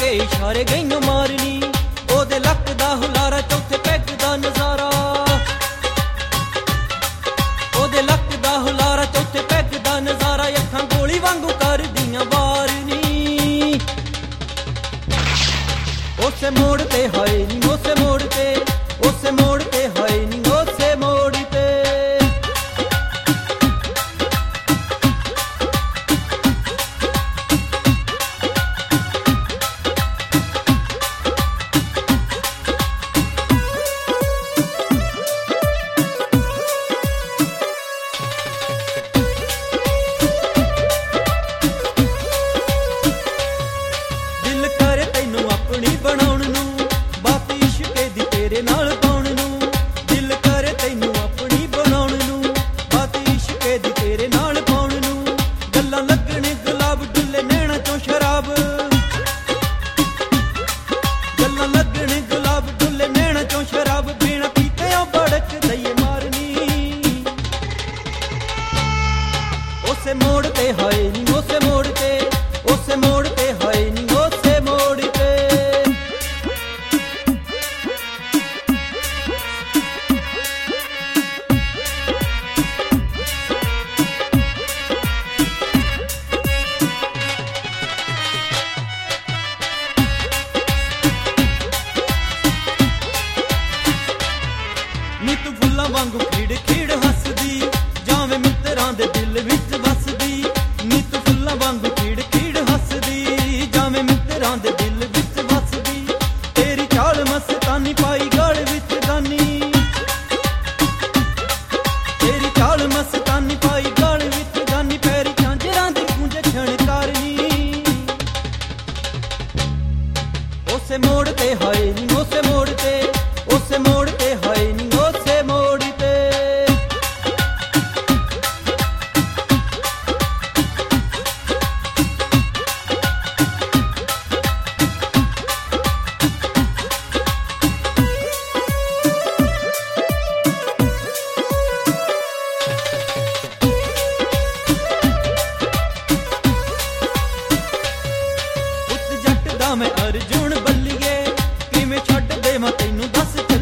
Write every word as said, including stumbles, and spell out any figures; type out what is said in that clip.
के इशारे गईयों मारनी, ओदे लक दा हुलारा चौथे पैग दा नजारा, ओदे लक दा हुलारा चौथे पैग दा नजारा, अखां गोली वांगू कर दियां वारनी। उसे मोड़ ते हाय नी उसे मोड़ ते, उसे मोड़ ते हाय नी उसे मोड़ ते। दिल करे तैनू अपनी बनाउण नू, बात इश्के दी तेरे नाल पाउण नू, दिल करे तैनू अपनी बनाउण नू, बात इश्के दी तेरे नाल पाउण नू। गल्लां लगणे गुलाब डुल्ले नैना चों शराब, गल्लां लगणे गुलाब डुल्ले नैना चों शराब, बिना पीते बड़क दईए मारनी। उसे मोड़ ते हाय नी उसे मोड़ ते, उसे मोड़ ते हाय नी उसे मोड़ ते। नी तू फुल्लां वांगू खिड़ खिड़ हसदी, जावें मित्तरां दे दिल विच वसदी। नी तू फुल्लां वांगू खिड़ खिड़ हसदी, जावें मित्तरां दे दिल विच वसदी। तेरी चाल मस्तानी पाई गल विच गानी, तेरी चाल मस्तानी पाई गल विच गानी, पैरी झांजरां दी गूंज छणकारनी। उसे मोड़ ते हाय नी उसे मोड़ ते, उसे मोड़ ते हाय नी उसे मोड़ ते। पुत जट दा मैं अर्जुन बल्लीए, किवें छड्ड देवां तैनू दस